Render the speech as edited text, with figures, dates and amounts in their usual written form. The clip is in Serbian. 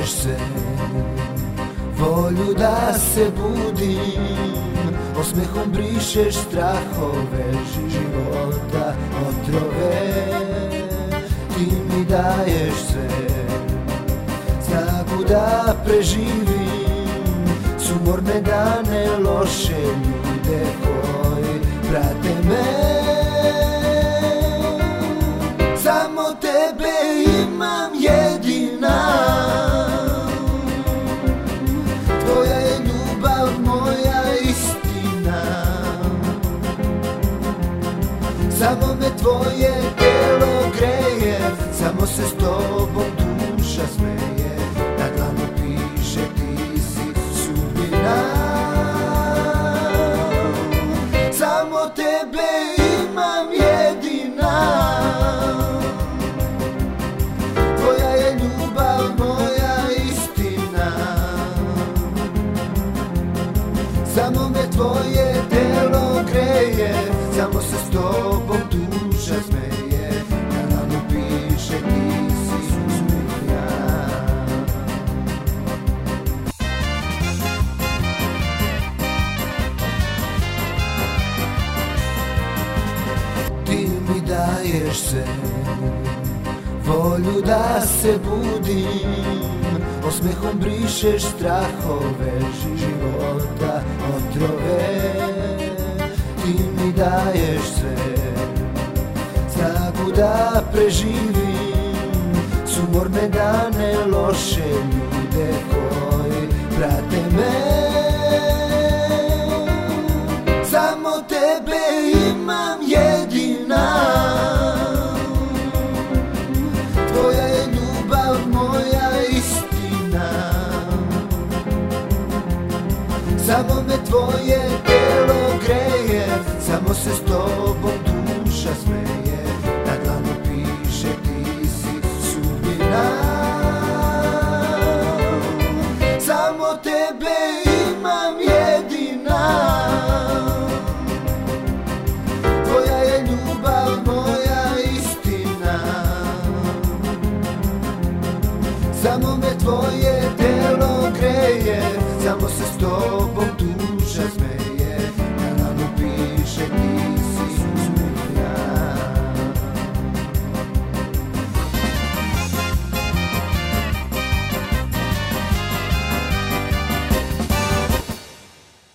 daješ se, volju da se budim, osmehom brišeš strahove života, otrove. Ti mi daješ sve, snagu da preživim sumorne dane, loše ljude koji prate me. Samo tebe imam jedina, tvoja je ljubav moja istina. Samo me tvoje telo greje, samo se s tobom duša smeje. Na dlanu piše ti si sudbina. Samo tebe imam jedina, tvoja je ljubav moja istina. Samo me tvoje telo greje, samo se s tobom duša smeje. Na dlanu piše ti si sudbina. Ti mi daješ se, volju da se budim, osmehom brišeš strahove života, otrove. Ti mi daješ sve, snagu da preživim sumorne dane, loše ljude koji prate me. Samo tebe imam jedina, tvoja je ljubav moja istina. Samo me tvoje telo greje, samo se s tobom duša smeje. Na dlanu piše ti si sudbina. Samo tebe imam jedina, tvoja je ljubav moja istina. Samo me tvoje telo greje, samo se s tobom duša smeje.